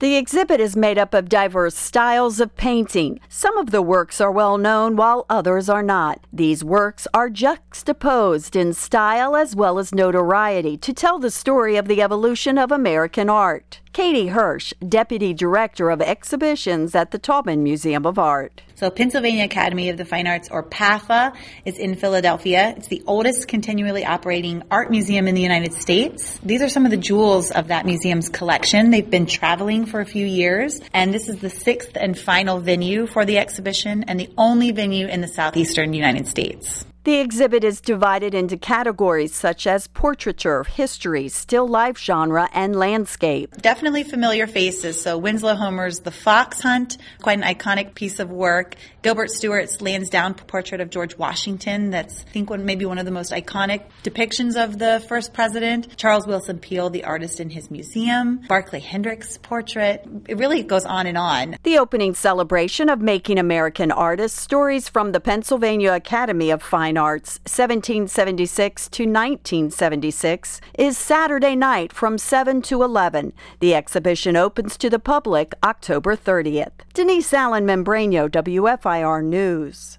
The exhibit is made up of diverse styles of painting. Some of the works are well known while others are not. These works are juxtaposed in style as well as notoriety to tell the story of the evolution of American art. Katie Hirsch, Deputy Director of Exhibitions at the Taubman Museum of Art. So Pennsylvania Academy of the Fine Arts, or PAFA, is in Philadelphia. It's the oldest continually operating art museum in the United States. These are some of the jewels of that museum's collection. They've been traveling for a few years, and this is the 6th and final venue for the exhibition and the only venue in the southeastern United States. The exhibit is divided into categories such as portraiture, history, still life genre, and landscape. Definitely familiar faces. So Winslow Homer's The Fox Hunt, quite an iconic piece of work. Gilbert Stuart's Lansdowne portrait of George Washington. That's, I think, maybe one of the most iconic depictions of the first president. Charles Willson Peale, the artist in his museum. Barclay Hendricks' portrait. It really goes on and on. The opening celebration of Making American Artists, Stories from the Pennsylvania Academy of Fine Arts, 1776 to 1976, is Saturday night from 7 to 11. The exhibition opens to the public October 30th. Denise Allen Membrano, WFIR News.